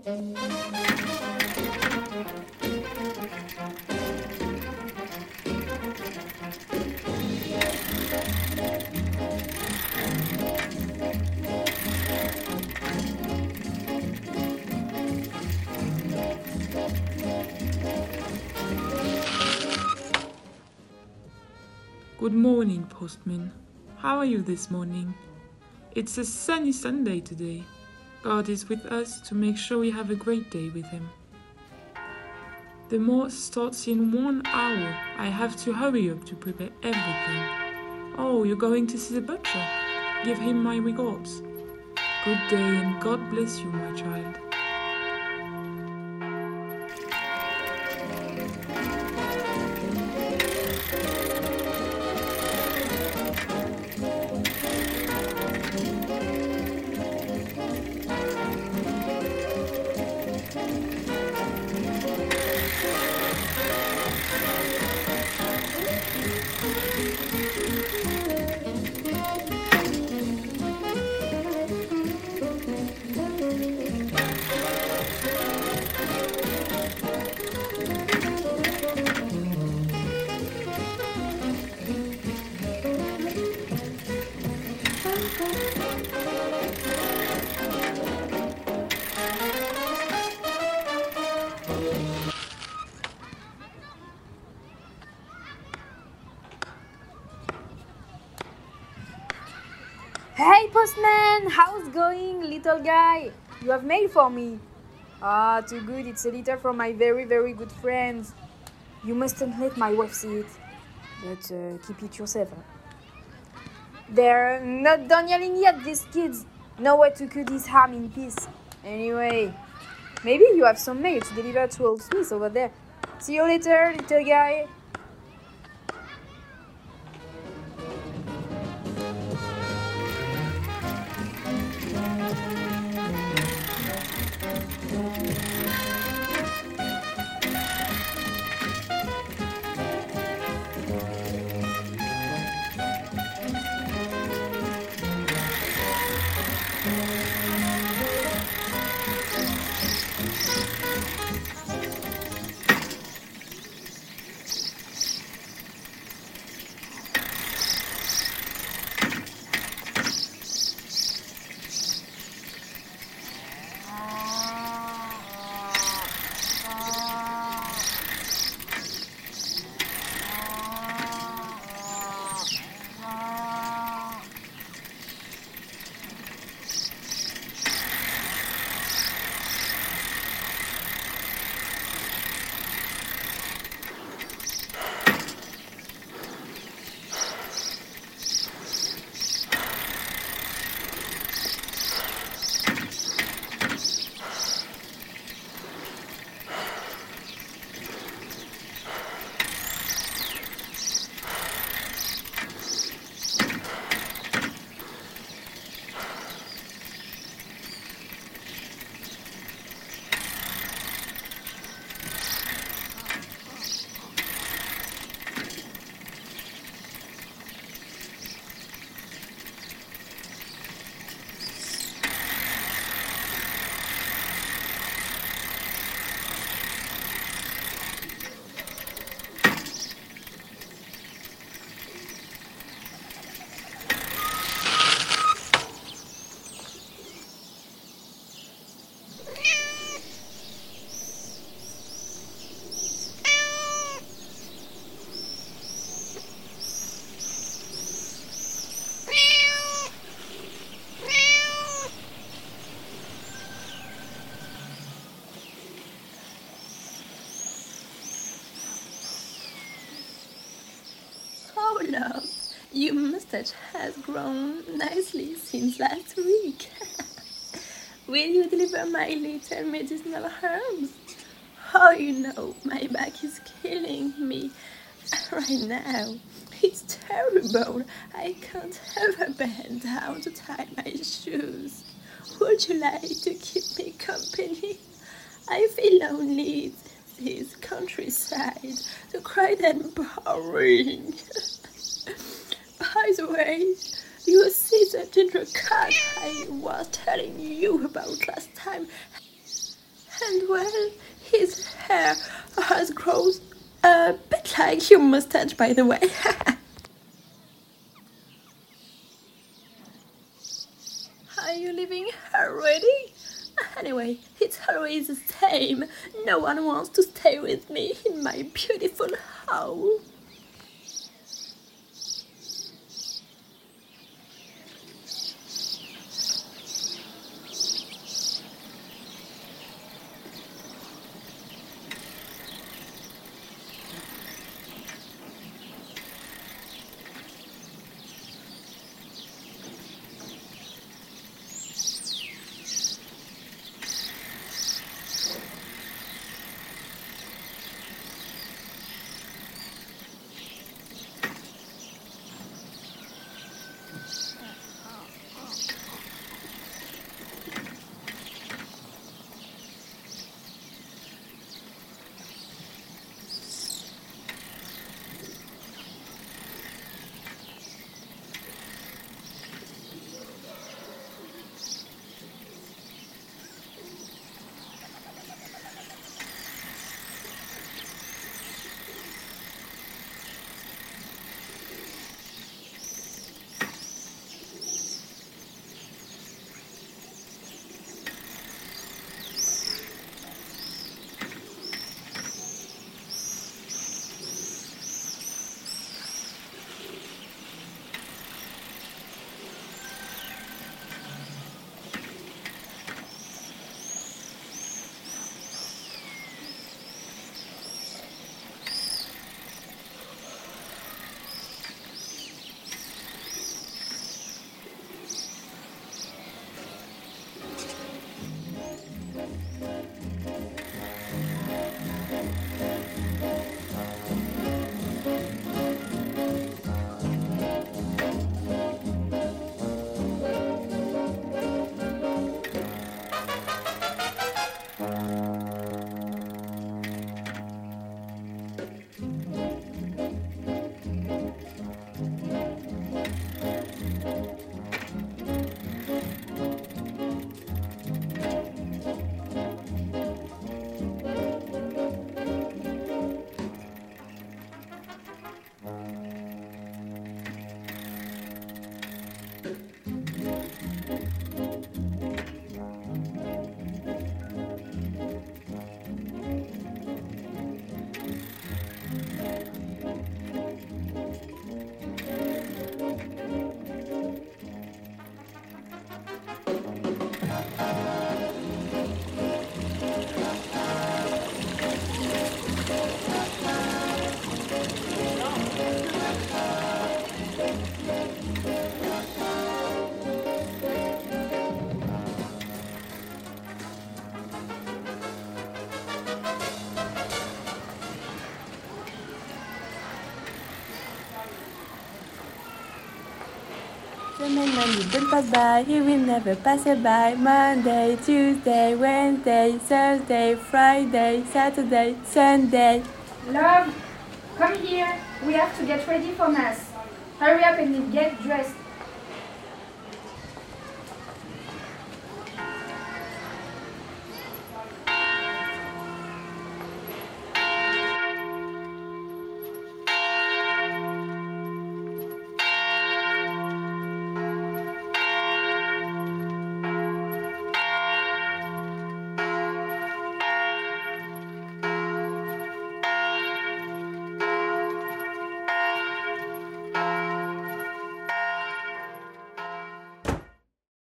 Good morning, postman. How are you this morning? It's a sunny Sunday today. God is with us to make sure we have a great day with Him. The mass starts in 1 hour. I have to hurry up to prepare everything. Oh, you're going to see the butcher? Give him my regards. Good day and God bless you, my child. Hey postman, how's going, little guy? You have mail for me. Ah, too good, it's a letter from my very, very good friends. You mustn't let my wife see it, but keep it yourself. They're not done yelling yet, these kids. Nowhere to cut his arm in peace. Anyway, maybe you have some mail to deliver to old Smith over there. See you later, little guy. Oh, love, your mustache has grown nicely since last week. Will you deliver my little medicinal herbs? Oh, you know, my back is killing me right now. It's terrible. I can't ever bend down to tie my shoes. Would you like to keep me company? I feel lonely in this countryside, so quiet and boring. By the way, you see the ginger cat I was telling you about last time? And well, his hair has grown a bit like your mustache, by the way. Are you leaving already? Anyway, it's always the same. No one wants to stay with me in my beautiful house. The man you don't pass by, he will never pass you by. Monday, Tuesday, Wednesday, Thursday, Friday, Saturday, Sunday. Love, come here. We have to get ready for Mass. Hurry up and get dressed.